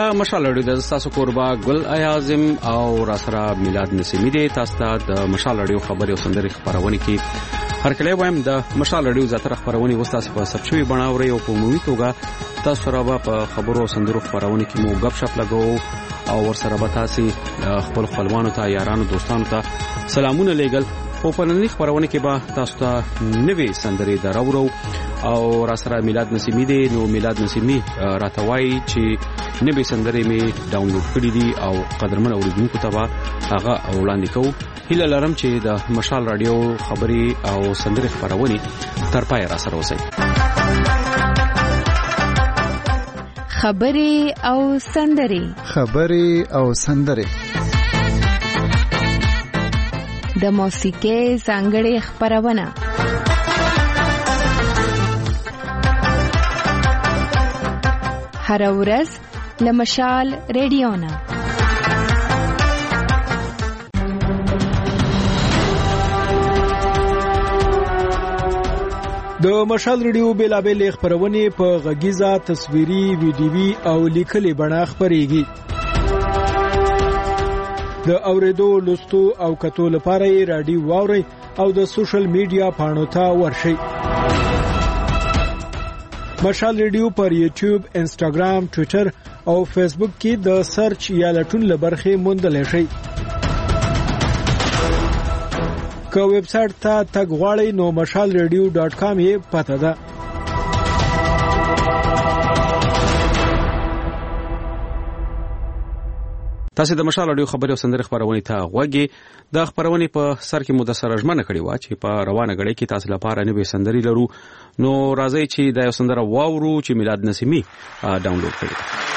دا مشال اړیو د تاسو کوربا ګل اعظم او راسره میلاد نسیمی دی. تاسو د مشال اړیو خبري او سندري خبرونه کې هر کله وایم د مشال اړیو زاتره خبرونه وستاسو په سبشوي بناوري او په عمومي توګه تاسو سره په خبرو او سندرو خبرونه کې مو غب شپ لګو او ورسره به تاسو خپل خپلوانو ته یارانو دوستانو ته سلامونه لېګل او په نن خبرونه کې به تاسو ته نوې سندري دراورو او راسره میلاد نسیمی دی. نو میلاد نسیمی راتوای چې نوې سندري می ډاونلوډ کړې دي او قدرمن اوریدونکو ته به هغه وړاندې کوو. هیله لرم چې د مشال رادیو خبري او سندري خبرونه تر پای را سره وسی. خبري او سندري د موسیقي ځانګړې خبرونه هر ورځ لمشال رادیو نه. د مشال رادیو بیلابل خبرونه په غږیزه تصویري ویډیوي او لیکلي بڼه خبريږي. د اوریدو لوستو او کتو لپاره رادیو واوري او د سوشل میډیا پاڼو ته ورشي. مشال رادیو پر یوټیوب، انسټاګرام، ټوئیټر او فیسبوک کې د سرچ یا لټون لبرخه موندل شي. که ویب سټ ته تګ غواړئ نو mashalradio.com یې پته ده. تاسو د مشال اړیو خبري او سندري خبرونه ته غوږی. د خبرونه په سر کې مدثر اجمنه کړی و چې په روانه غړي کې تاسو لپاره نوې سندري لرو. نو راځي چې دا یو سندره واورو چې میلاد نسیمی ډاونلوډ کړی.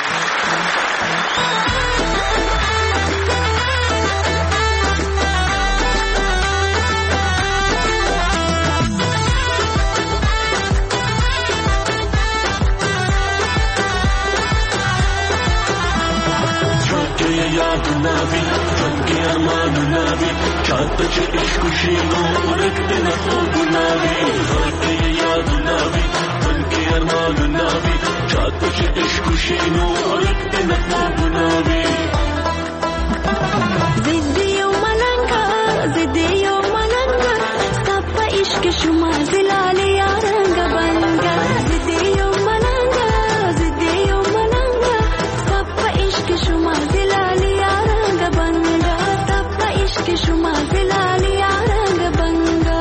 چاته چې عشق شي نو ورکه نه خوبونه وي هغه یادونه وي بلکې ارمانونه وي چاته چې عشق شي نو ورکه نه خوبونه وي زديو ملنګا ستپ عشق شما زلالي یارنګ بنګا زديو ملنګا ستپ عشق شما زلالي یارنګ بنګا ستپ عشق شما زلالي یارنګ بنګا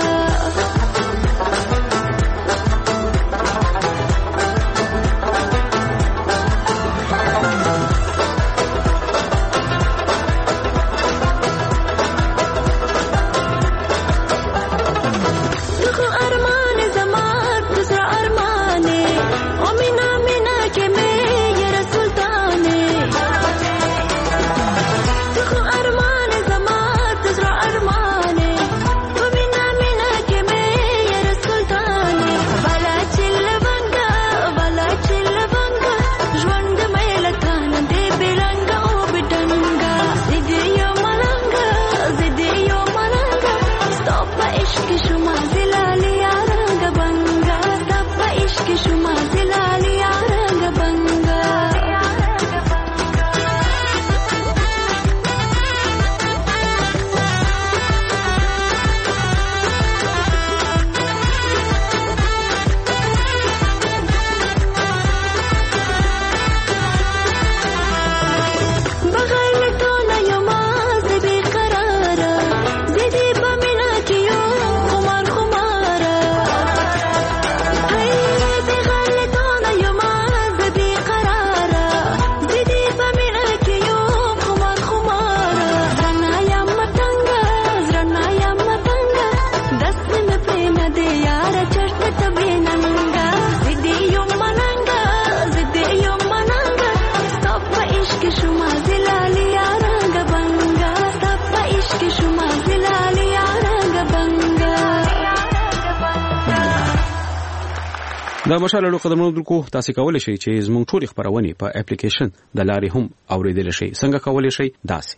د مشال اړیو قدمونو کو تاسو کولای شئ چې زموږ ټول خبرونه په اپلیکیشن د لارې هم اوریدل شئ. څنګه کولای شئ؟ داسې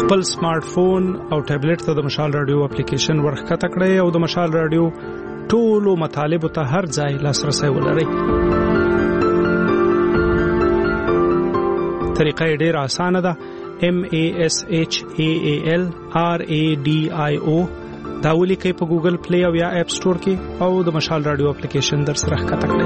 خپل سمارټ فون او ټابلیټ ته د مشال رادیو اپلیکیشن ورخکته کړئ او د مشال رادیو ټولو مطالبه ته هر ځای لاسرسي ولرئ. طریقه ډېره اسانه ده. MASHAALRADIO دا ولیکئ په ګوګل پلی او یا اپ سٹور کې او د مشال رادیو اپلیکیشن در سره ښکته کړئ.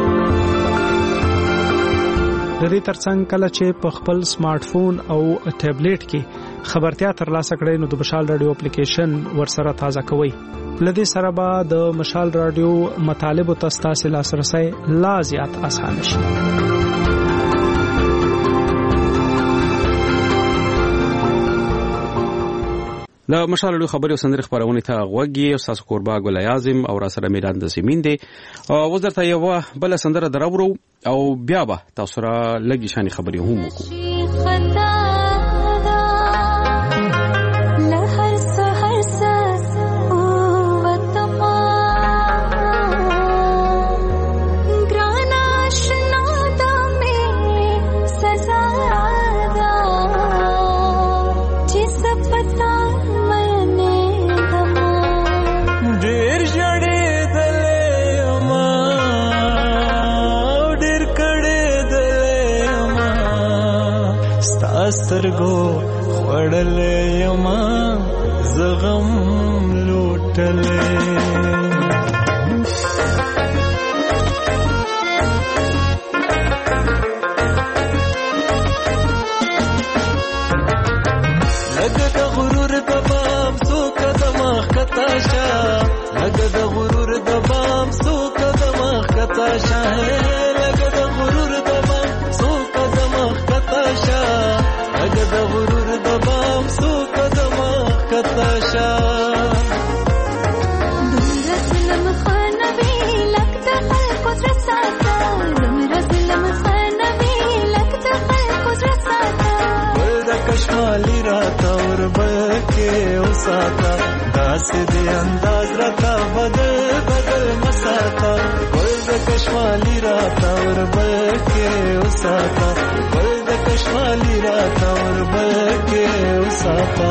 د دې ترڅنګ کله چې په خپل سمارټ فون او ټابلیټ کې خبرتیا ترلاسه کړئ نو د مشال رادیو اپلیکیشن ورسره تازه کوئ. لدې سره به د مشال رادیو مطالب او تاسو لاسرسي لا زیات اسانه شي. د مشال رادیو خبري او سندري خبرونه ته غوږی او تاسو قربا ګل اعظم او را سره میلاد نسیمین دي او وزرته یو بل سندره درورو او بیا به تاسو را لګی شاني خبري هم وکړو. سترګو خړلې یما زغم لوټلې لګ د غرور د بام سو قدم خطا شا لګ د غرور د بام سو قدم خطا شا لګ د غرور د بام سو قدم خطا شا لګ د غرور د بام سو قدم خطا شا دومره ظلم خانوي لک د خلکو زړه ساته دومره ظلم خانوي لک د خلکو زړه ساته ګل د کشمالي راته وربکې وساته داسې دې انداز راته بدل مساته ګل د کشمالي راته وربکې وساته ګل د کشمالي راته وربکې وساته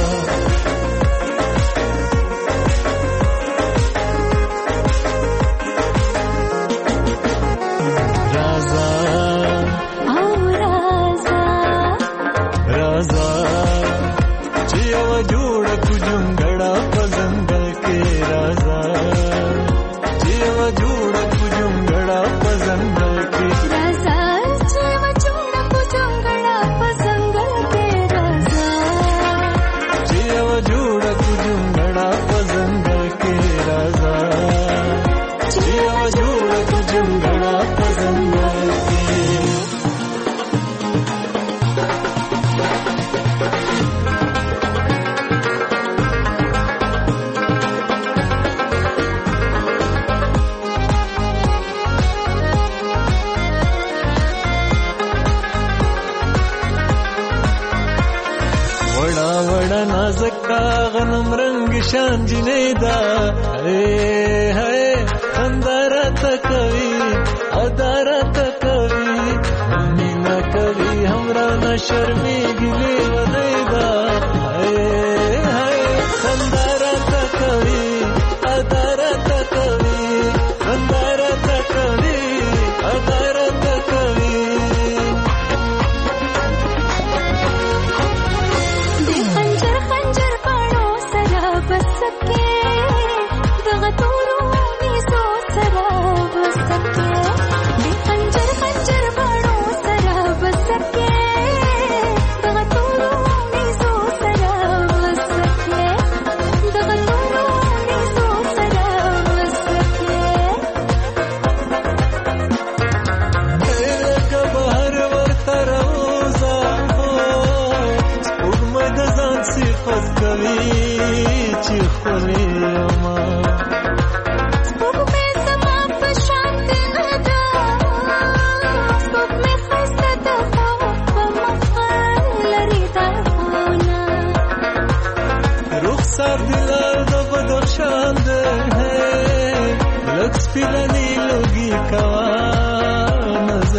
غنم رنگ شان جنیدا ہے خندارا تکوی ادارا تکوی مینا کوي हमरा न شرمې ګلې ودیدا ہے خندارا تکوی ادارا تکوی خندارا تکوی ادارا تکوی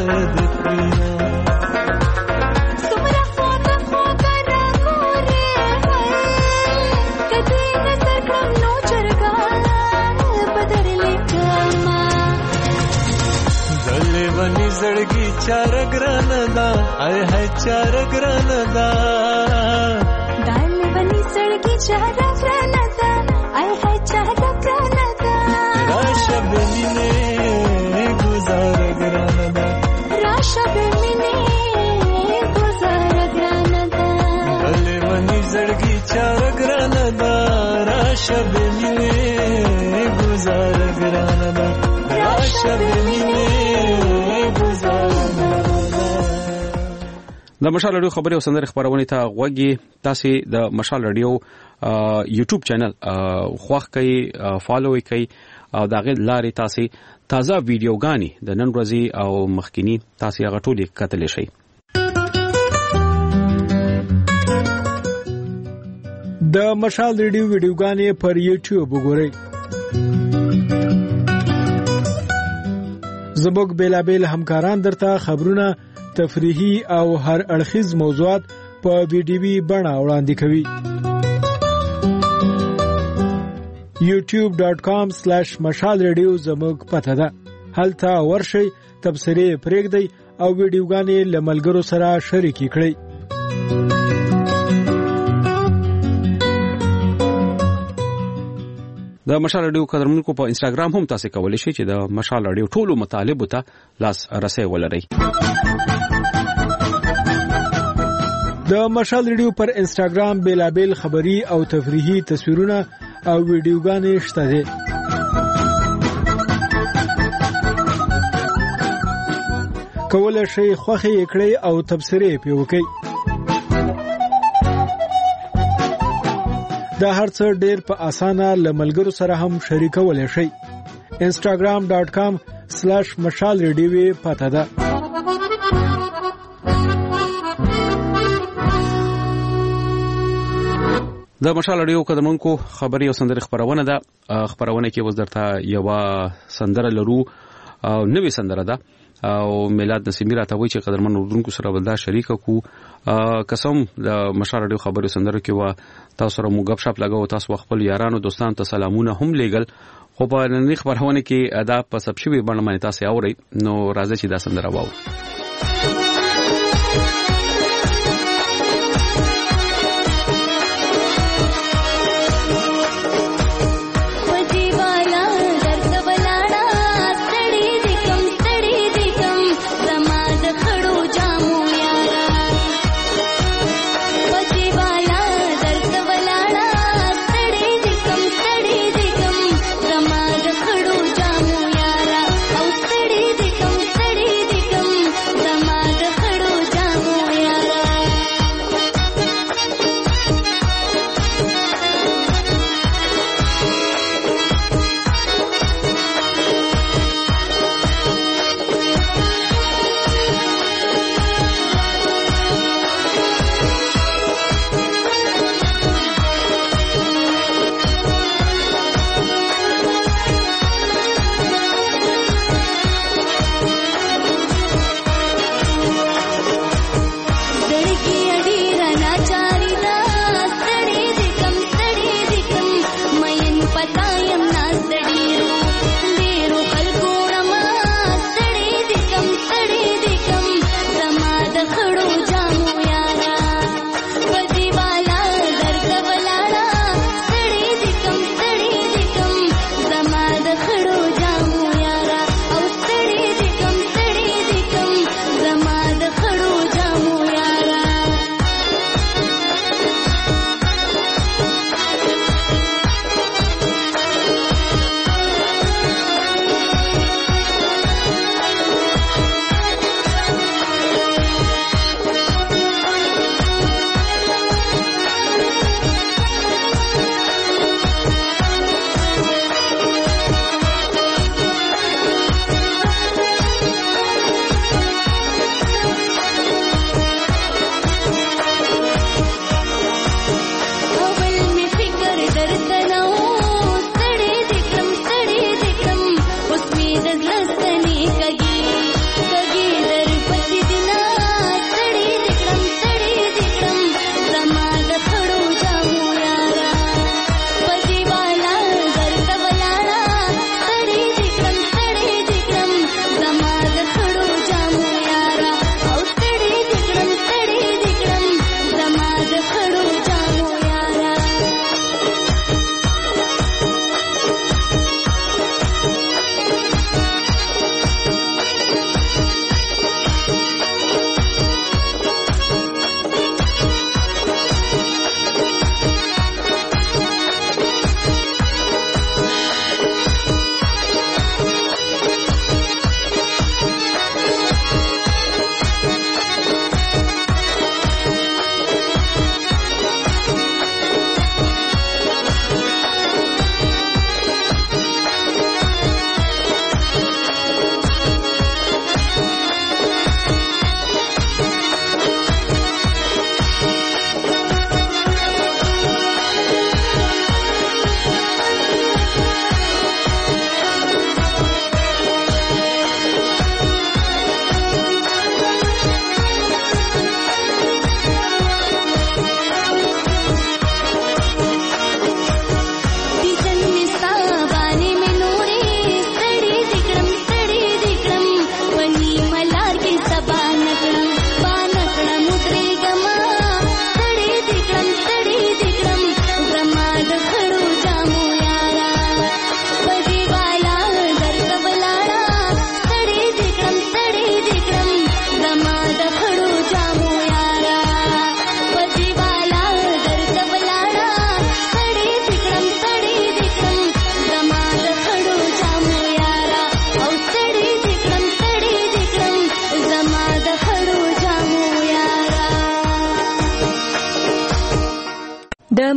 Sumra khota khota ra gore ونی زړګي چار ګران دا اي هي چار ګران دا دال ونی زړګي چار ګران دا اي هي چار ګران دا راشه بمینه گزار ګران دا راشه بمینه گزار ګران دا دال ونی زړګي چار ګران دا راشه بمینه گزار ګران دا راشه بمینه د مشال رادیو خبري او سندري خبرونه ته غوږی تاسو د مشال رادیو یوټیوب چینل خوښ کړئ فالو کړئ او دا غي لاري تاسو تازه ویډیوګانی د نن ورځې او مخکینی تاسو هغه ټولې کتلی شئ. د مشال رادیو ویډیوګانی پر یوټیوب وګورئ. زموږ بیلابیل همکاران درته خبرونه تفریحي او هر اړخیز موضوعات په ویډیوي بڼه وړاندې کوي. youtube.com/mashalradio زموږ پته ده. هلته ورشئ، تبصرې پرېږدئ او ویډیوګانې له ملګرو سره شریکې کړئ. د مشال رادیو قدرمنونکو په انستګرام هم تاسو کولی شئ چې د مشال رادیو ټولو مطالب ته لاس رسي ولرئ. د مشال رادیو پر انستګرام بیلابیل خبري او تفریحي تصویرونه او ویډیوګانې شته دي. کولای شئ خوښه یې کړئ او تبصرې پې وکړئ. دا هرڅه ډېر په اسانه له ملګرو سره هم شریکولای شئ. instagram.com/mashalradio پته ده. د مشال رادیو قدرمنونکو خبري او سندري خبرونه ده. خبرونه کې وزدرته یو سندره لرو او نوې سندره ده او میلاد نسیمی راته وایي چې قدرمن اردوونکو سره بلدا شریک کو قسم د مشال رادیو خبري سندره کې وا تاسو سره مو غب شپ لګاو. تاسو خپل یارانو دوستانو ته سلامونه هم لېګل. خو په نن خبرونه کې ادا په سبشوي باندې تاسو اورئ نو راځي چې دا سندره واو.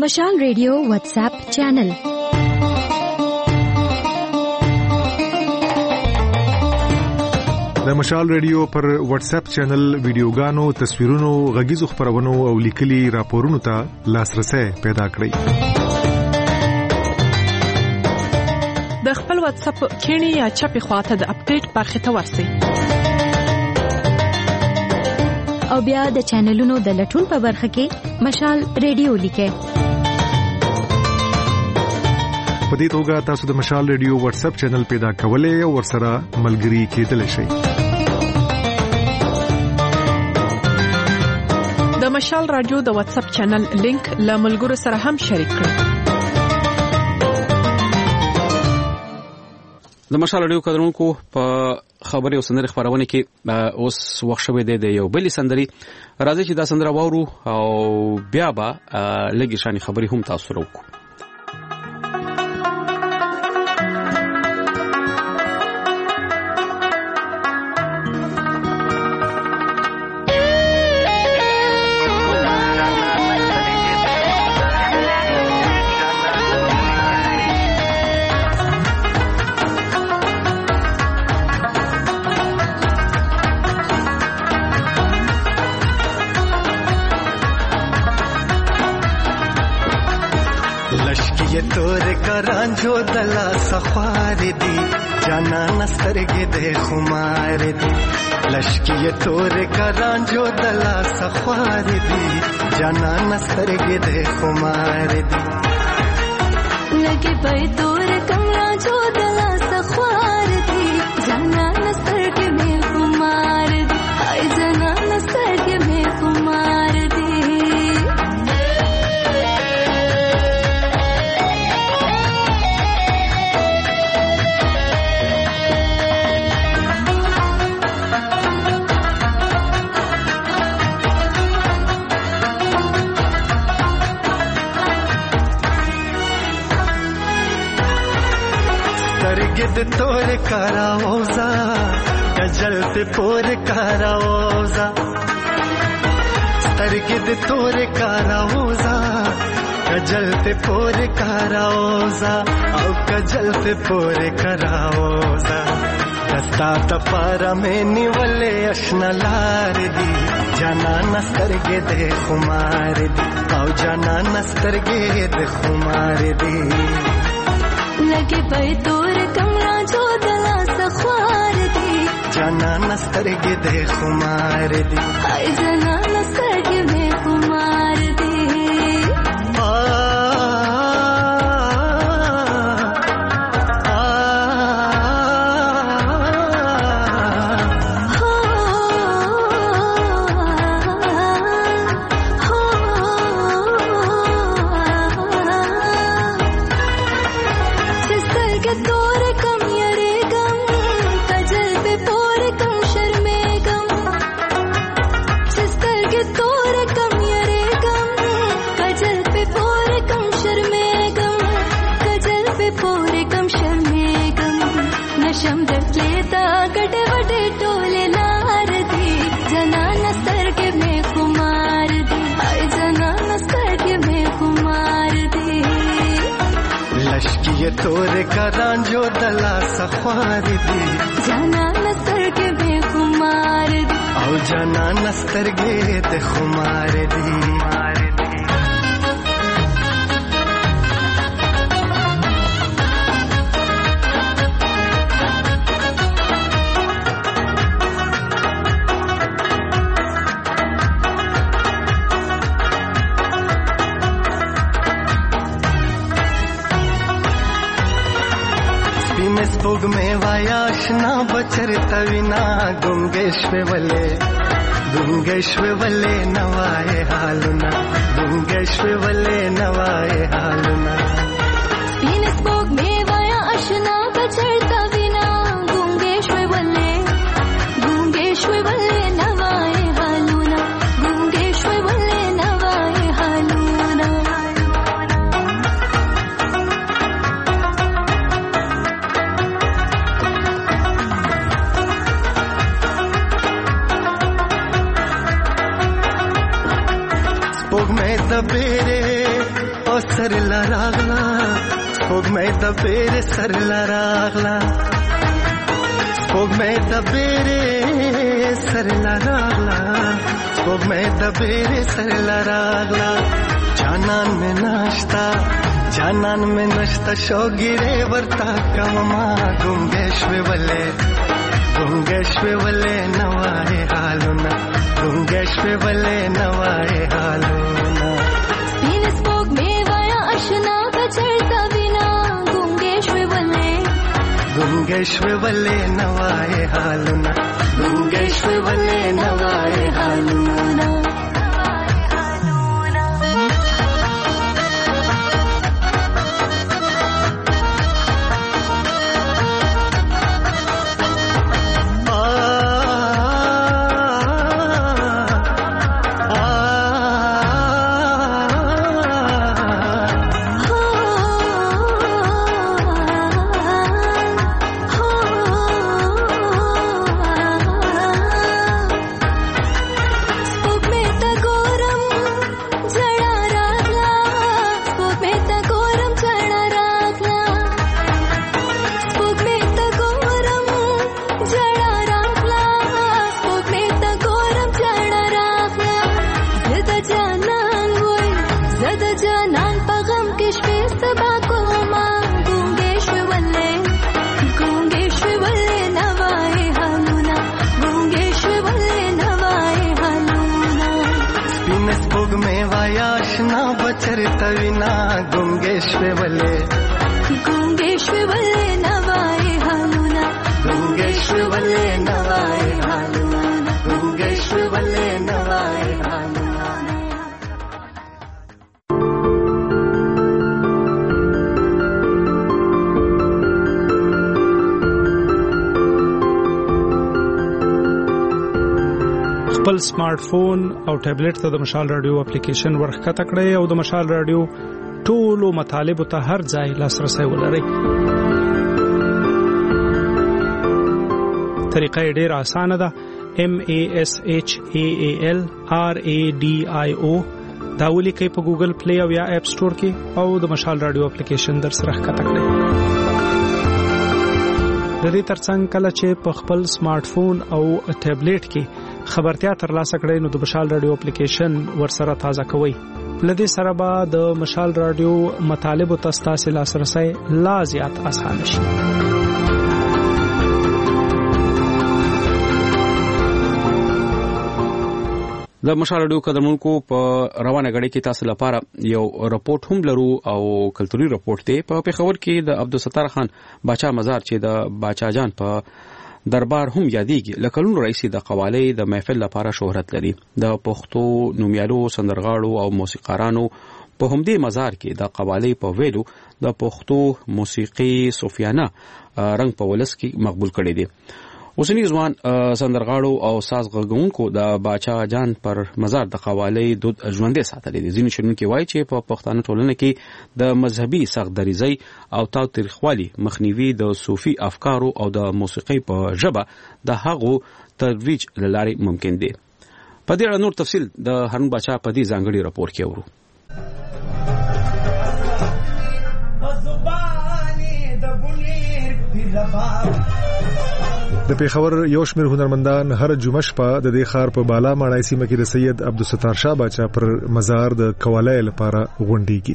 مشال ریډیو واتس اپ چینل. د مشال ریډیو پر واتس اپ چینل ویډیوګانو، تصویرونو، غږیزو خبرونو او لیکلي راپورونو ته لاسرسي پیدا کړئ. د خپل واتس اپ کینی یا چپی خواته د اپډیټ برخه ته ورسئ. او بیا د چینلونو د لټون په برخه کې مشال ریډیو لیکئ. په دې توګه تاسو د مشال ریډیو واتس اپ چینل پیدا کولای او ورسره ملګري کېدلی شئ. د مشال رادیو د واتس اپ چینل لینک له ملګرو سره هم شریک کړئ. د مشال رادیو قدرونکو په خبري او سندري خبرونه کې اوس وخت شوه د یو بل سندري راځي چې دا سندره وورو او بیا به لګي شاني خبري هم تاسو وکړو. जो दला सफार दी जाना नस्तरगे दे खुमार दी लश्की तोर करां जो दला सफार दी जाना नस्तरगे दे खुमार दी लगे पे तोर कमरा जो दला सफार दी जाना नस्तरगे में खुमार दी हाय जाना नस्तरगे में खुमार दी गिद तोर कराओजा गजल पे पोर कराओजा तरगिद तोर कराओजा गजल पे पोर कराओजा औ गजल पे पोर कराओजा दस्ता तपारा में निवले अशनलार दी जाना नस्तरगे दे खुमार दी औ जाना नस्तरगे दे खुमार दी लगे पे तोर कमरा जो दला सख्वार दी जाना नस्तरगे दे खुमार दी हाय जाना नस्तरगे में खुमार दी ये तोरे करां जो दला सख्वार दी जाना नस्तरगे बेखुमार दी औ जाना नस्तरगे दे खुमार दी स्पुग में वायाशना बचर तविना गुंगेश्वे वले नवाए हालुना गुंगेश्वे वले नवाए हालुना इन स्पुग में वायाशना बचर तविना गुंगेश्वे वले नवाए हालुना गुंगेश्वे वले नवाए हालुना स्पुग में दबेरे سر لراغلا سپوږمۍ د بیرې سر لراغلا سپوږمۍ د بیرې سر لراغلا سپوږمۍ د بیرې سر لراغلا جانان میں ناشتا شوګیره ورتا کما ګونګېشوي ولې نوای حالونه ګونګېشوي ولې نوای حالونه سپین سپوږمۍ وایا آشنا بچړتا بنا ګونګېشوي ولې نوای حالونه ګونګېشوي ولې نوای حالونه तविना गुंगेश्वे वले नवाए हालूना गुंगेश्वे वले नवाए हालूना गुंगेश्वे वले नवाए हालूना خپل سمارټ فون او ټابلیټ ته د مشال رادیو اپلیکیشن ورخکته کړئ او د مشال رادیو ټولو مطالب ته هر ځای لاسرسي ولرئ. طریقه ډیره اسانه ده. MASHALRADIO دا ولیکئ په ګوګل پلی او یا اپ سٹور کې او د مشال رادیو اپلیکیشن در سره ښکته کړئ. د دې ترڅنګ کله چې په خپل سمارټ فون او ټابلیټ کې خبرتیا ترلاسه کړئ نو د مشال رادیو اپلیکیشن ورسره تازه کوئ. لدې سره به د مشال رادیو مطالب او تاسو لاسرسي لا زیات آسان شي. د مشال رادیو قدرمنکو په روانه غړي کې تاسو لپاره یو راپورټ هم لرو او کلتوري راپورټ دی. په پیښور کې د عبدالستار خان باچا مزار چې د باچا جان په دربار هم یادېږي لکلون رئیس د قوالی د محفل لپاره شهرت لري. د پښتو نومیالو سندرغاړو او موسیقارانو په همدې مزار کې د قوالی په ویلو د پښتو موسیقي صوفیانه رنګ په ولس کې مقبول کړي دي. اوسنی ځوان سندرغاړو او ساز غږونکو د باچا جان پر مزار د قوالی دود ژوندې ساتلې دي. ځینې شنونکي وایي چې په پښتانه ټولنه کې د مذهبي سختدریزۍ او تاوتریخوالي مخنیوي د صوفي افکارو او د موسیقۍ په ژبه د هغو ترویج لارې ممکن دي. په دې اړه نور تفصیل د هارون باچا په دې ځانګړي راپور کې اورو. د پیښور یو شمېر هنرمندان هر جمعه شپه د دې ښار په بالا ماړای سیمه کې د سید عبدالستار شاه باچا پر مزار د قوالی لپاره غونډېږي.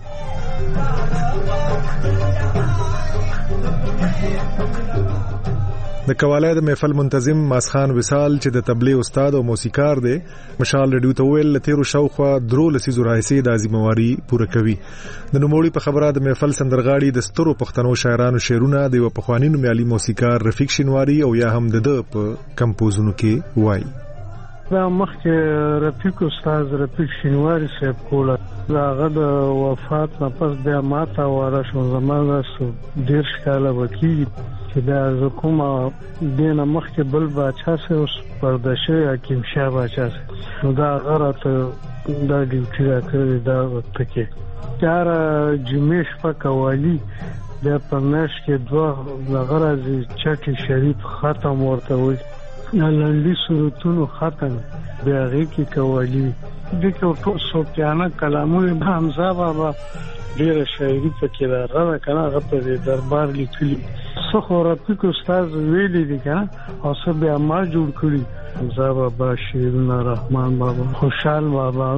د قوالی د محفل منتظم ماسخان وصال چې د تبلیغ استاد او موسیقار دی مشال رادیو ته ویل تیرو شاوخوا 3 لسیزو راځي د ازمواري پوره کوي. د نوموړي په خبره د محفل سندرغاړي د سترو پښتنو شاعرانو شعرونه د پخوانی نومیالي موسیقار رفیق شینواری او یا هم د په کمپوزونو کې وایي. دا مخکې رفیق استاد رفیق شینواری صاحب کوله هغه د وفات نه پس بیا ماته واره شو زمانه 10 کاله وکړي چې دا کومه دینه مخکې بل باچا سه اوس پردشه حکیم شاه باچا نو دا غره دا ډیوټي راکړي دا پکې چار جمیش په قوالی د پرناش کې دوه غره چټي شریف ختم ورته وي لنډي صورتونو ختم بیا غي کې قوالی د ټول صوفیانه کلامونه حمزه بابا ډیره شاعري پکې راغله کنه هغه په دربار لیکلي څو رفیق استاد ویلي دي کنه او څه بیا ما جوړ کړی حمزه بابا شیرونه رحمان بابا خوشحال بابا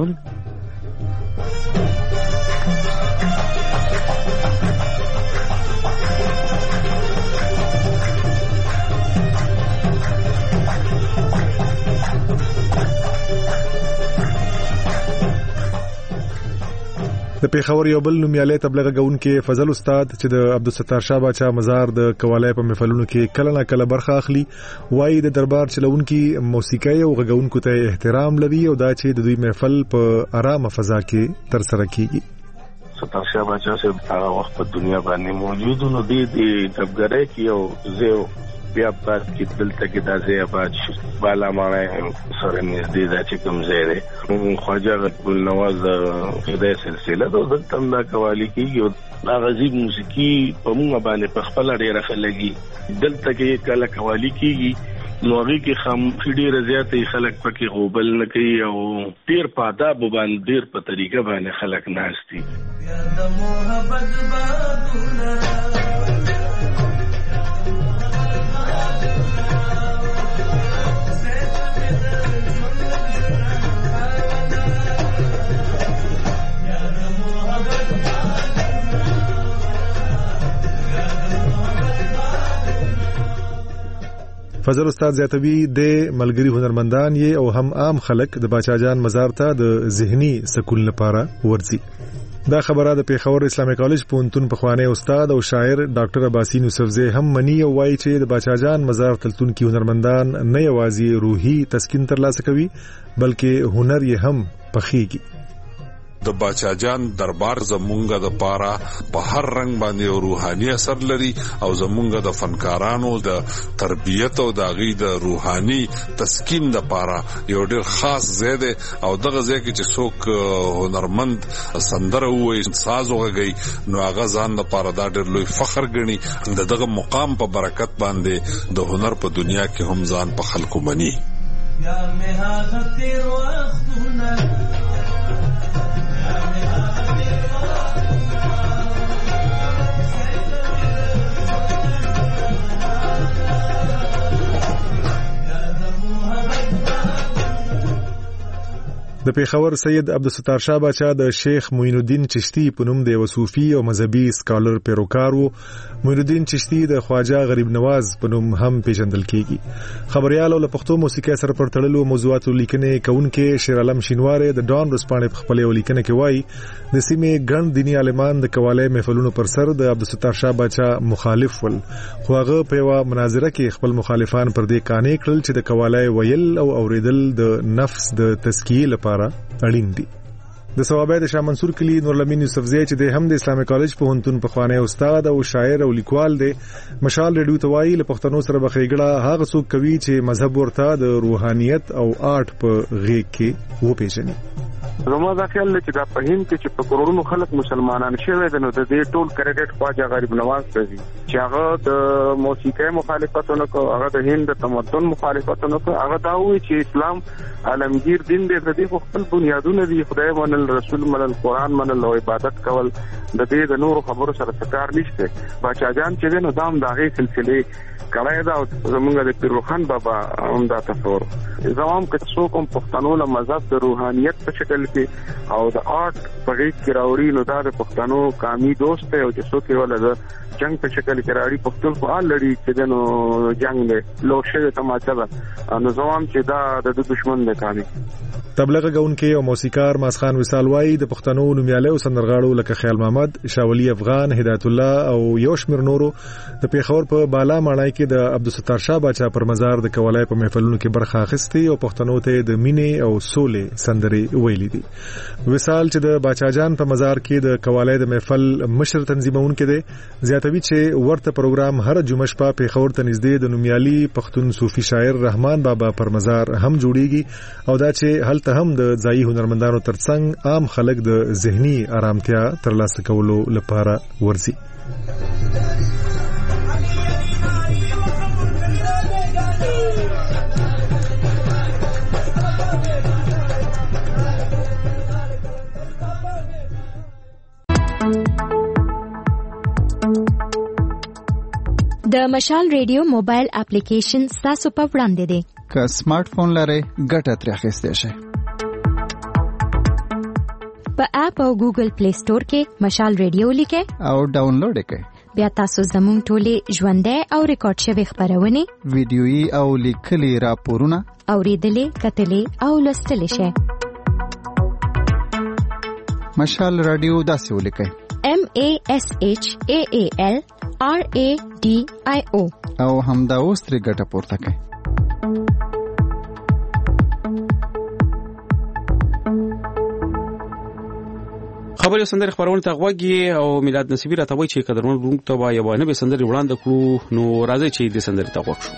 د پیښور یو بل نومیالی تبلیغ کوونکی فضل استاد چې د عبدالستار شاه باچا مزار د قوالی په محفلونو کې کله نه کله برخه اخلي وایي د دربار چلونکي موسیقي او غږونکو ته احترام لري او دا چې د دوی محفل په آرامه فضا کې ترسره کیږي. ستار شاه باچا صاحب هغه وخت په دنیا باندې موجود نو دی دبګری کې او زه بیا پات کې دلته کې د ځای آباد شو بالا مانه سره نږدې د چې کوم ځای دی خواجه ګل نواز د سلسله د دلته دا قوالی کېږي دا غزيب موسیقي په موږ باندې په خپل ډیره خلګي دلته کې کله قوالی کېږي نو هغه کې خاموشي ډیره زیاتې خلک پکې غوبل نه کوي او ډیر په آداب باندې ډیر په طریقه باندې خلک ناشتي د محبت بادونه فضل استاد زیاتوی د ملګری هنرمندان یې او هم عام خلک د باچا جان مزار ته د ذهني سکون لپاره ورځي. دا خبره د پیښور اسلامي کالج پونتون پخوانی استاد او شاعر ډاکټر عباسین یوسفزی هم منی او وایي چې د باچا جان مزار تلتون کې هنرمندان نه یوازې روحي تسکین ترلاسه کوي بلکې هنر یې هم پخېږي. د باچا جان دربار زمونږه د پاره په هر رنگ باندې روحاني اثر لري او زمونږه د فنکارانو د تربیت او د غي د روحاني تسکین د پاره یو ډېر خاص زیاده او دغه ځای کې چې څوک هنرمند سندره وایي ساز وغږي نو هغه ځان د پاره دا ډېر لوی فخر ګڼي دغه مقام په برکت باندې د هنر په دنیا کې هم ځان په خلکو مني. یا مه هغه تیر وختونه د پیښور سید عبدالستار شاه باچا د شیخ معین الدین چشتی په نوم د وصوفي او مذهبي سکالر پیروکار وو. معین الدین چشتی د خواجه غریب نواز په نوم هم پیژندل کیږي. خبريال او پښتو موسیقي سره پر تړلو موضوعاتو لیکنې کوونکې شیر عالم شینواره د ډان رسپانې په خپل لیکنه کې وایي د سیمې ګڼ دینی عالمان د قوالی محفلونو پر سر د عبدالستار شاه باچا مخالف ول خو هغه په یو مناظره کې خپل مخالفان پر دې قانع کړل چې د قوالی ویل او اوریدل د نفس د تزکیه لپاره اړین دي. د ثوابه د شاه منصور کلی نورالامین یوسفزی چې د هم د اسلامي کالج په هنتون پخوانی استاد او شاعر او لیکوال دی مشال ریډیو توای له پښتنو سره بخېګړه هغه څوک کوي چې مذهب ورته د روحانيت او آرټ په غېږ کې و پیژني. زما دا خیال چې دا په هند کې چې په کروڑونو خلک مسلمانان شوي دي نو د دې ټول کریډټ خواجه غریب نواز ته دي چې هغه د موسیقي مخالفتونه کو هغه د هند تمدن مخالفتونه کو هغه دا وایي چې اسلام عالمگیر دین دی د دې خپل بنیادونه دي خدای منل رسول منل قران منل او عبادت کول د دې د نور خبرو سره څکار نشته. باچا جان چې نو دام داغه سلسله کړای دا زمونږ د پیروخان بابا هم دا تصور زمام که څوک هم پښتنو له مذهب د روحانيت په شکل کې او د آرټ په غېږ کې راوړي نو دا د پښتنو قامي دوست دی او چې څوک یې ولر جنگ په شکل کې راوړي پښتون خو الریډي چې دنو جنگ له لوشه تماچا نو زمام چې دا د دشمن دی قامي. تبلیغ کوونکی او موسیقار ماسخان وصال وای د پښتنو نومیاله او سندرغاړو لکه خیال محمد، شاولی افغان، هدایت الله او یوشمیر نورو د پیښور په بالا ماڼۍ کې د عبدالستار شاه باچا پر مزار د قوالی په محفلونو کې برخه اخیستي او پښتنو ته د مینې او سولې سندرې ویلې دي. وصال چې د باچا جان په مزار کې د قوالی د محفل مشر تنظیمونکو دی زیاتوي چې ورته پروګرام هر جمعه شپه پیښور ته نږدې د نومیالي پښتون صوفي شاعر رحمان بابا پر مزار هم جوړیږي او دا چې هلته هم د ځایي هنرمندانو ترڅنګ عام خلک د ذهني آرامتیا ترلاسه کولو لپاره ورځي. د مشال ریډیو موبایل اپلیکیشن تاسو په وړاندې دی. که سمارټ فون لرئ ګټه ترې اخیستی شئ. په اپ او ګوګل پلی سٹور کې مشال ریډیو لیکئ او ډاونلوډ کړئ. بیا تاسو زموږ ټولې ژوندۍ او ریکارډ شوی خبرونه ویډیويي او لیکلي راپورونه اوریدلې کتلې او لوستلې شئ. مشال رادیو داسې ولیکئ: MASHAALRADIO او همدا اوس ترې ګټه پورته کړئ. خبري سندري خبرونه ته غوږی او میلاد نصیبی راته وایي چې قدرمن روم ته وایي یو نه به سندري وړاندې کړو، نو راځي چې د سندري ته غوږ شو.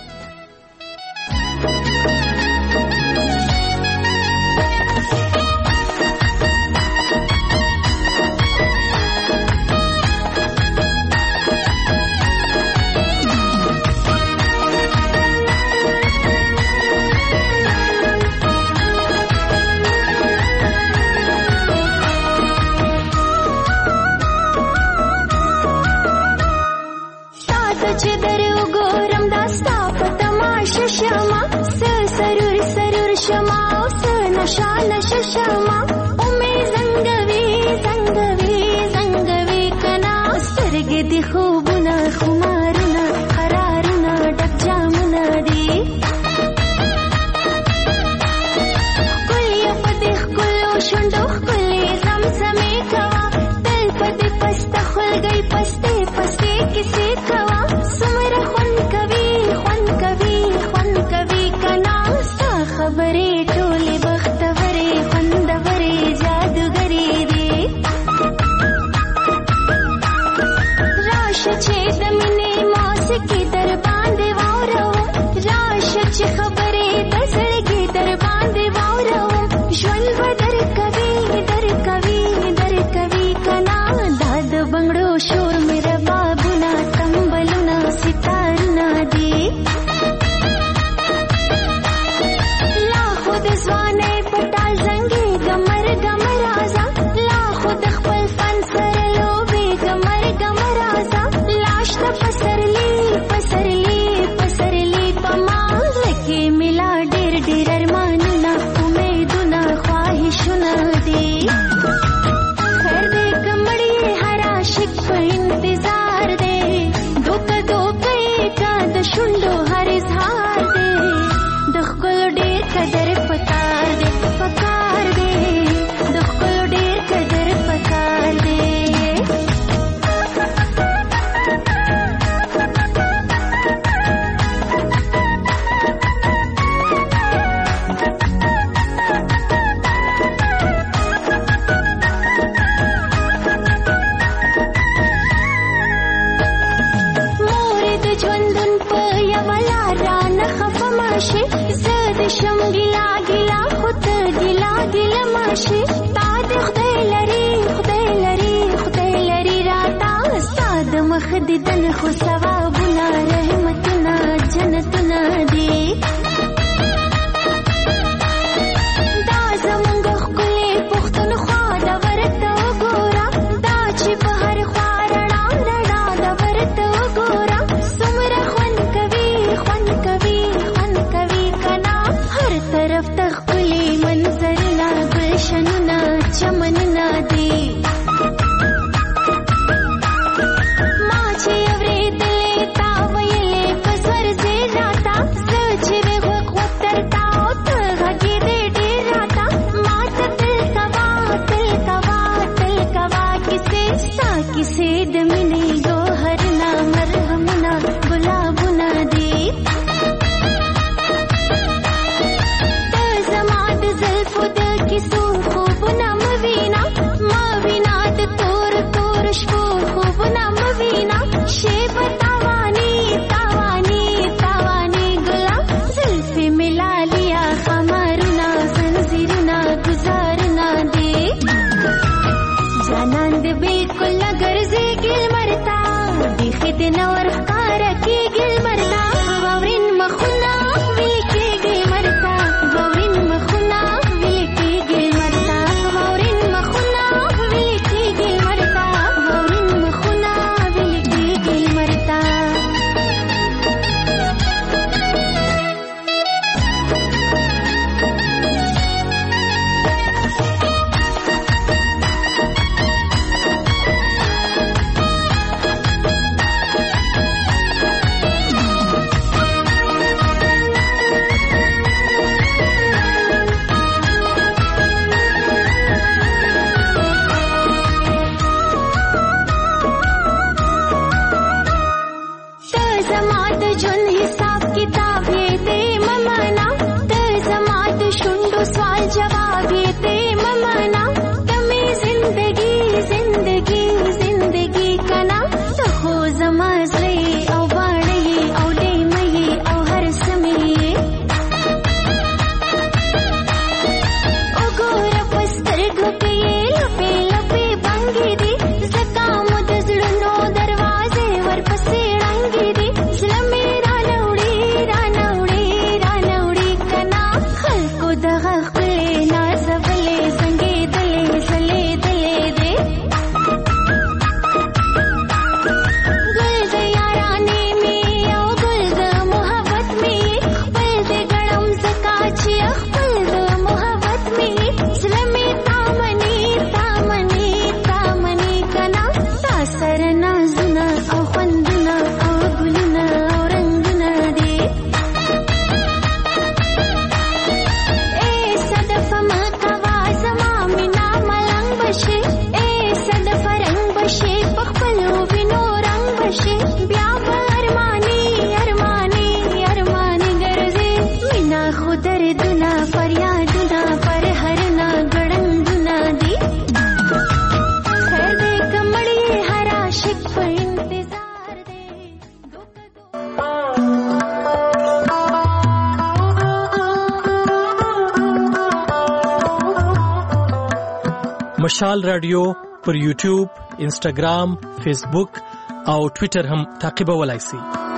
مشال رادیو پر یوټیوب، انسټاګرام، فیسبوک او ټوئیټر هم تعقیبولای شئ.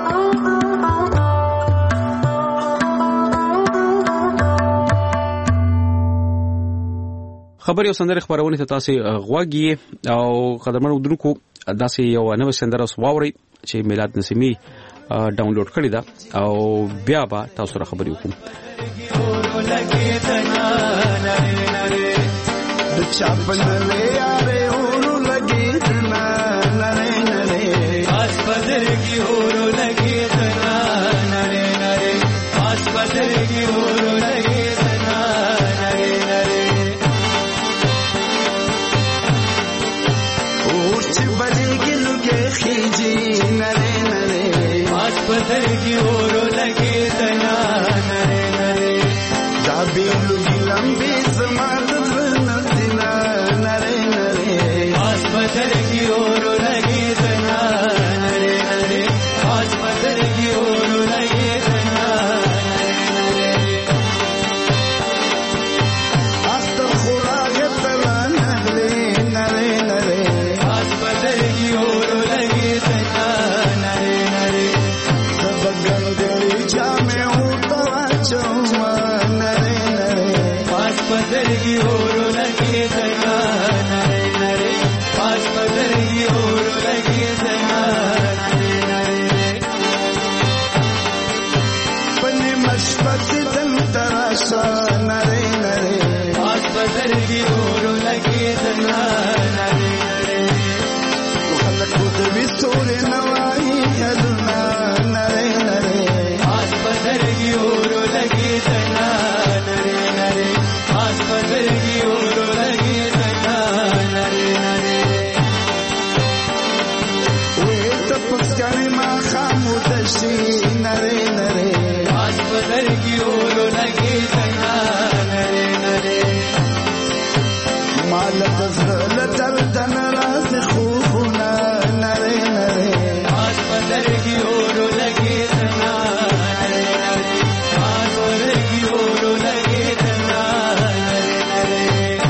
خبري او سندري خبرونه ته تاسو غواګي او قدرمنو درکو داسې یو نوې سندره سواوري چې میلاد نسیمی ډاونلوډ کړی دا او بیا به تاسو سره خبري وکم. पत्थर की ओर लगे तना नरे नरे जाबीलू की लंबी समात नदिना नरे नरे आस पत्थर की ओर लगे तना नरे नरे आस पत्थर की ओर लगे तना नरे नरे आस्तर खुराग तला नरे नरे नरे आस पत्थर की ओर लगे तना नरे नरे पत्थर की ओर लगे तना नरे नरे पास पत्थर की ओर लगे तना नरे नरे पन्ने मशबत दम तराशा नरे नरे पास पत्थर की ओर लगे तना नरे नरे खलक खुद भी सोरे नवाई अदना नरे नरे पास पत्थर की ओर लगे तना नरे नरे पास पत्थर की ओर लगे तना नरे नरे वे तपस्काने माँ खामोदशी नरे नरे पास पत्थर की ओर लगे तना नरे नरे मालक जल दल दन रात खूबना नरे नरे पास पत्थर की ओर लगे तना नरे नरे पास पत्थर की ओर लगे तना नरे नरे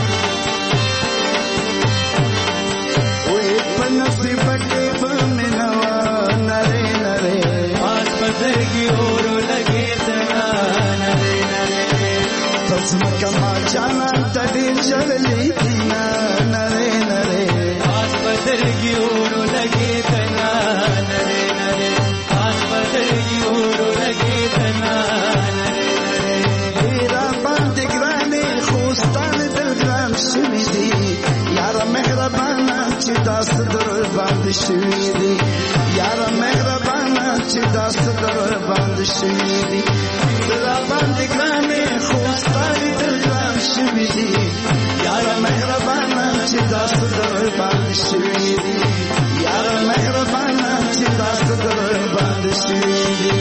वे पनसीब के बमनवा नरे नरे पास पत्थर की ओर लगे तना नरे नरे तस्म कमा जाना तड़ी चली थीना नरे नरे पास पत्थर की ओर लगे तना नरे नरे पास पत्थर की ओर लगे तना नरे नरे हीरा बांध ग्राने खुस्तान दिल ग्राम शमीदी यार मेहरबाना चिदास दर बांध शमीदी यार मेहरबाना चिदास दर बांध शमीदी हीरा बांध ग्राने खुस्तान दिल ग्राम शमीदी यार मेहरबाना चिदास दर बांध शमीदी यार मेहरबाना चिदास दर बांध शमीदी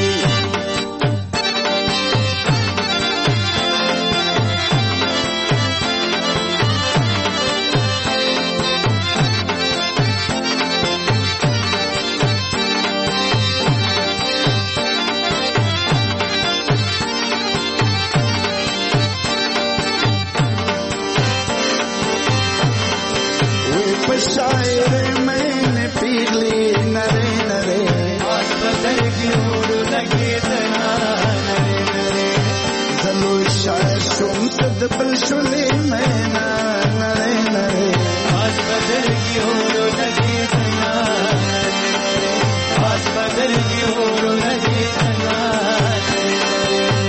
शायर मैंने पीली नरे नरे पास पत्थर की ओर लगे तना नरे नरे जलो शायर शुम सद बलशुले मैना नरे नरे पास पत्थर की ओर लगे तना नरे नरे पास पत्थर की ओर लगे तना नरे नरे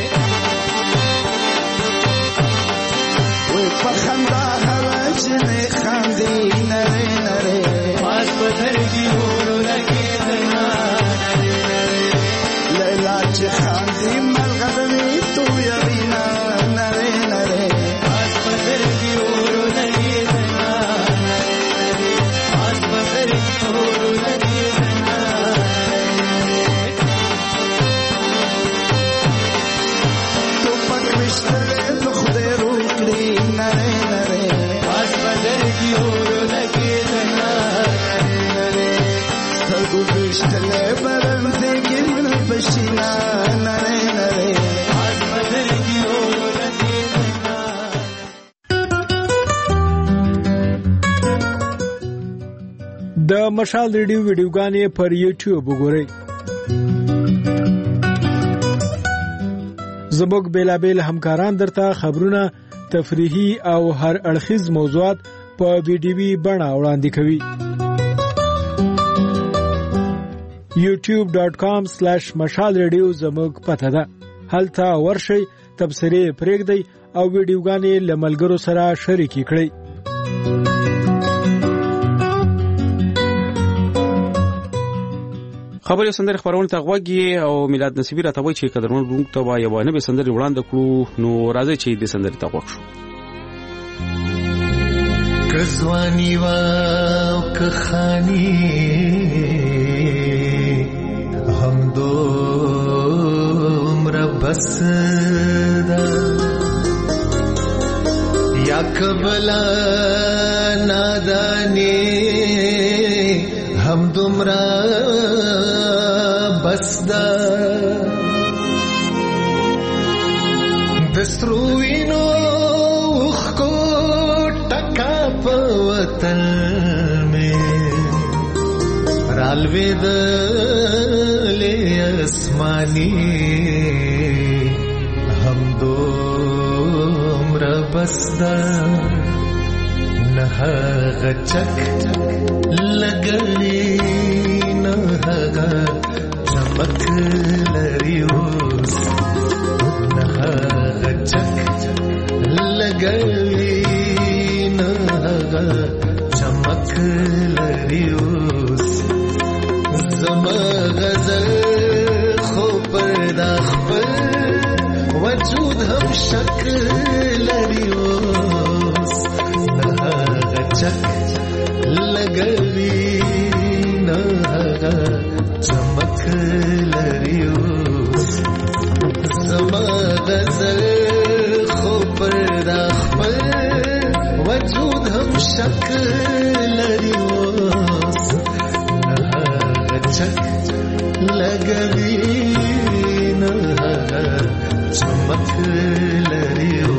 वे पखंदा हरज ने खांदी नरे नरे पास पत्थर की ओर लगे तना नरे नरे लैला खांदी मलगदमी तू यबीना नरे नरे पास पत्थर की ओर लगे तना नरे नरे पास पत्थर की ओर लगे तना नरे नरे तो पकविश्तरे तो खुदे रूकली नरे नरे पास पत्थर की ओर लगे तना नरे नरे सगु बिश्तले बरम देगी मन बशीना नरे नरे पास पत्थर की ओर लगे तना مشال ریډیو ویډیوګانې پر یوټیوب وګورئ. زموږ بیلابیل همکاران درته خبرونه، تفریحي او هر اړخیز موضوعات په ویډیوي بڼه وړاندې کوي. youtube.com/مشال ریډیو زموږ پته ده. هلته ورشئ، تبصرې پرېږدئ او ویډیوګانې له ملګرو سره شریکې کړئ. خبري سندري خبرونه ته غوږی او میلاد نصیبی راته وایي چې قدرمن بونک ته وایي یو نه به سندري وړاندې کړو. نو راځي چې دې سندري ته غوښ شو. کزوانی وا کخانی هم دو عمر بس دا یا کبلا نادانی هم دومرا بس دا دستروینو اخکو ٹکا پا وطن میں رالوی دلی اسمانی هم دو عمر بس دا نها غچک لگلی نها چمک لریوس نها غچک لگلی نها چمک لریوس زما غزل خو پرداخ پر وجود هم شک لریوس نها غچک لگلی نها چمک لریوس زما غزل خو پرداخ پر وجود هم شک لریوس نها غچک لگلی نها چمک لریوس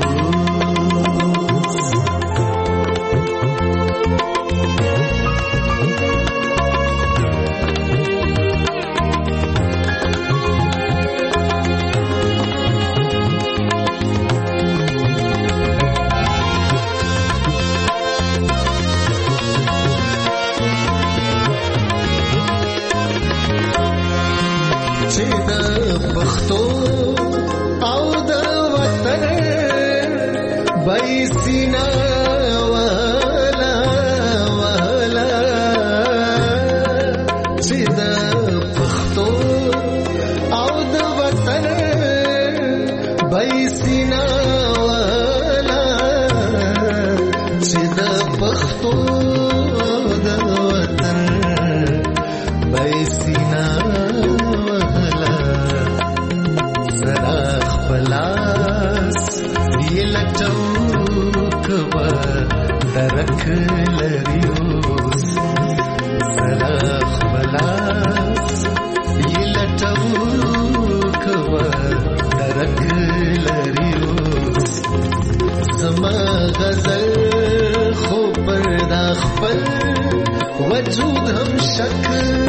درک لریوس سلاخ بلاس یلټو کوا درک لریوس زما غزل خو پرداخ پر وجود هم شک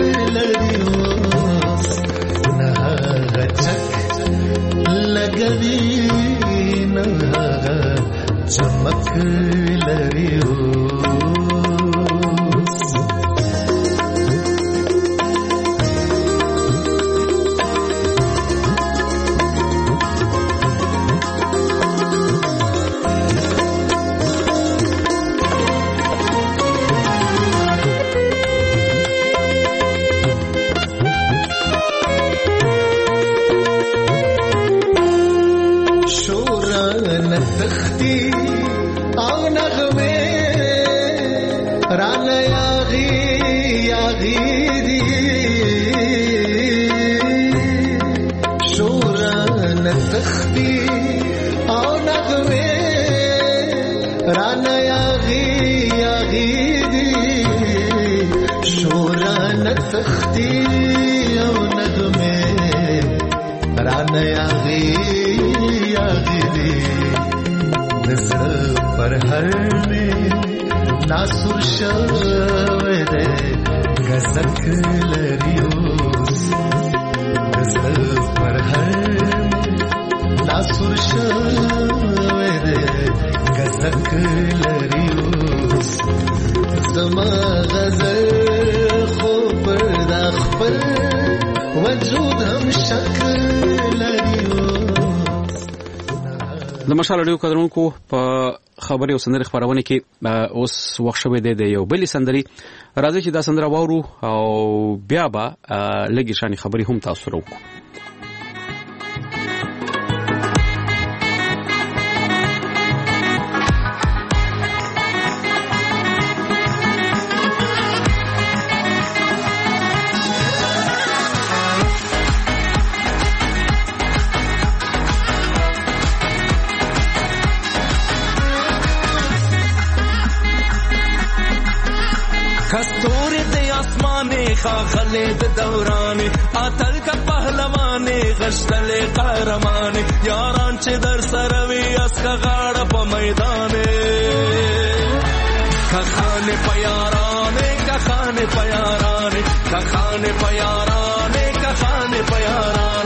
لریوس نها غچک لګوي نها چمک لریوس पर हर में ناسور شوه ده غزک لریوس غزل پر هر ناسور شوه ده غزک لریوس زما غزل خو پر دا خپل وجود هم شکل لریوس د مشال رادیو قدرونکو په خبري او سندري خبرونه کې اوس وخت شوه د یو بل سندري راځي چې دا سندره واورو او بیا به لګي شاني خبري هم تاسو وکړو. خاخلے دوران اتل کا پهلوان غشتل قهرمان یاران چې در سروي اس کا غاړه په میدان کخانه پیاران کخانه پیاران کخانه پیاران کخانه پیاران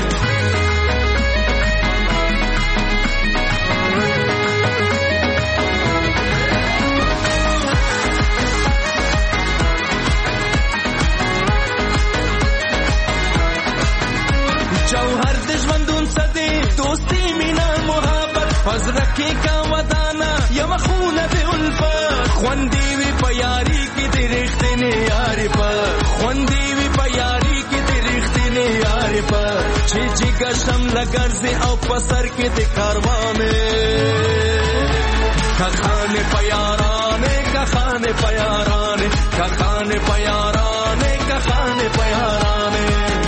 जौहर दुश्मन सदे दोस्ती मीना मोहब्बत फजर के का वदाना यम खून दे उल्फत خوندی وی پیاری کی درختنه یاری پر خوندی وی پیاری کی درختنه یاری پر چې جګ شم لګرځي او پسر کې د کاروانه کخانه پیارانه کخانه پیارانه کخانه پیارانه کخانه پیارانه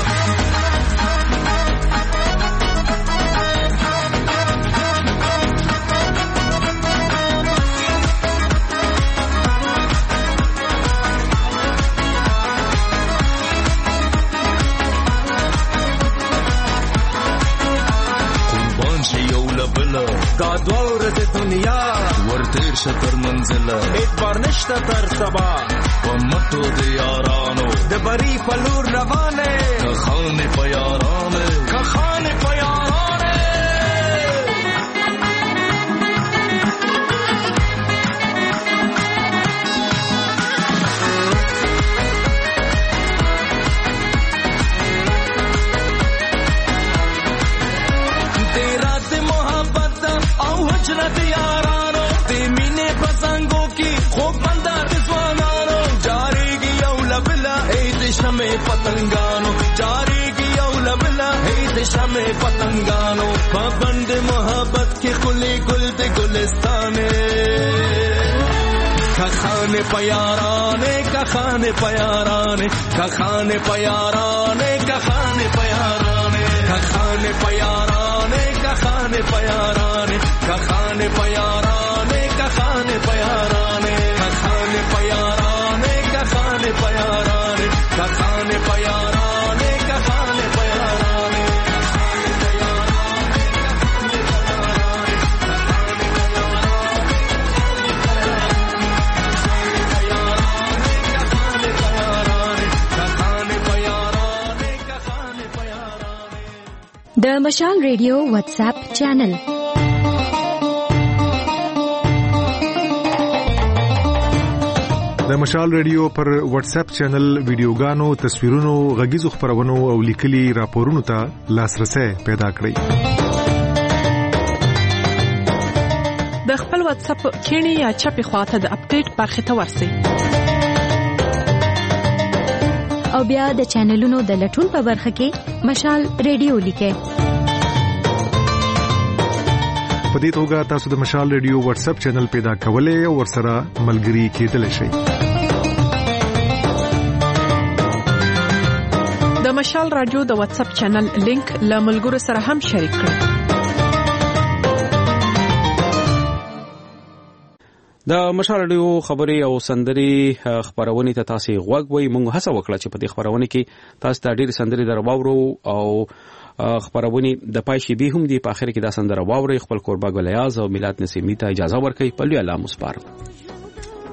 دا دوار د دنیا ورتیر شتر منزله اعتبار نشته تر سبا ومتو د یارانو د بری پلور روانه کخانه پیارانه کخانه پیارانه حجرت یارانو دی مینه پسنگو کی خوب بنده دزوانانو جاری گی اولا بلا اید شمع پتنگانو جاری گی اولا بلا اید شمع پتنگانو پابند محبت کی خلی گل دی گلستانے کخانه پیارانے کخانه پیارانے کخانه پیارانے کخانه پیارانے کخانه پیارانے کخانه پیارانے کخانه پیارانے کخانه پیارانے کخانه پیارانے کخانه پیارانے کخانه پیارانے کخانه پیارانے د مشال ریډیو واتس اپ چینل د مشال ریډیو پر واتس اپ چینل ویډیوګانو تصویرونو غږیزو خبرونو او لیکلي راپورونو ته لاسرسي پیدا کړئ. د خپل واتس اپ کینی یا چپی خواته د اپډیټ برخه ته ورسئ او بیا د چینلونو د لټون په برخه کې مشال ریډیو لیکئ. په دې توګه تاسو د مشال ریډیو واتس اپ چینل پیدا کولای او ورسره ملګري کېدلی شئ. د مشال رادیو د واتس اپ چینل لینک له ملګرو سره هم شریک کړئ. د مشال رادیو خبري او سندري خبرونه ته تاسو غوږ وای موږ هڅه وکړه چې په دې خبرونه کې تاسو ته ډېر سندري درواورو او خبرونه د پای شي به هم دی په اخر کې دا سندره واوري خپل قربا ګلیاز او میلاد نسیمی ته اجازه ورکړي په لوی الله مسپار.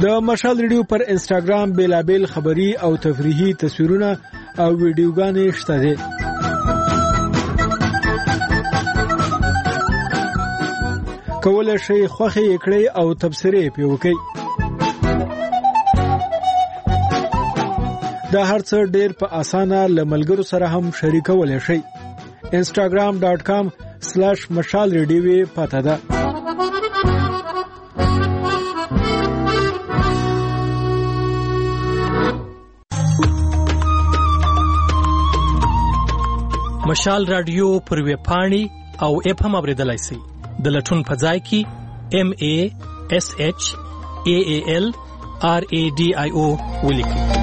د مشال ریډیو پر انسټاګرام بیلابل خبری او تفریحي تصویرونه او ویډیوګانې شته دي. کولای شئ خوښي کړئ او تبصرې پې وکړئ. دا هر څه ډېر په اسانه له ملګرو سره هم شریکولی شئ. instagram.com/mashalradio پته ده. مشال رادیو پر ویب پاڼې او اپ هم اوریدلای شئ. د لټون په ځای کې MASHAALRADIO ولیکئ.